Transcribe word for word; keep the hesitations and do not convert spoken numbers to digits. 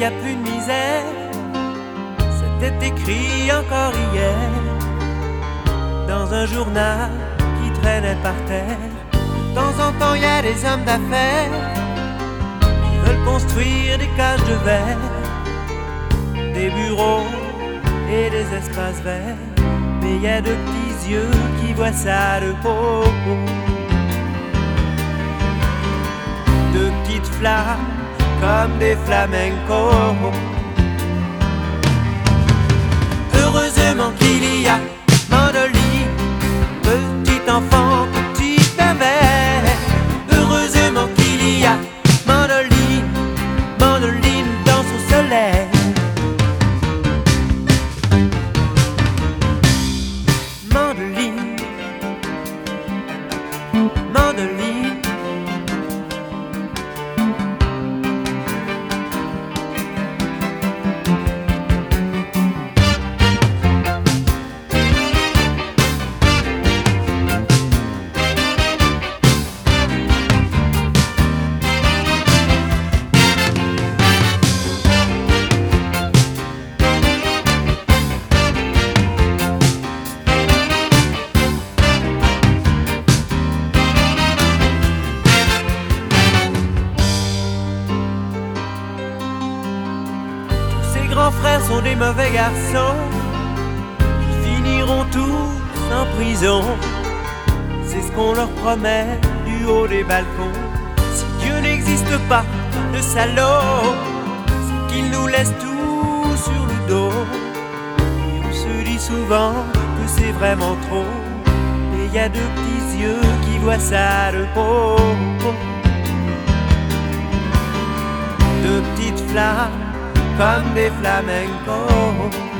y a plus de misère. C'était écrit encore hier dans un journal qui traînait par terre. De temps en temps, y a des hommes d'affaires qui veulent construire des cages de verre, des bureaux et des espaces verts. Mais y a de petits yeux qui voient ça de haut, de petites flammes comme des flamencos. Heureusement qu'il y a Mandoline, petit enfant, petit pervers. Heureusement qu'il y a Mandoline, Mandoline dans son soleil. Mandoline, Mandoline. Les grands frères sont des mauvais garçons qui finiront tous en prison. C'est ce qu'on leur promet du haut des balcons. Si Dieu n'existe pas, le salaud, c'est qu'il nous laisse tout sur le dos. Et on se dit souvent que c'est vraiment trop, mais y a de petits yeux qui voient ça de haut. De petites flammes comme des flamencos.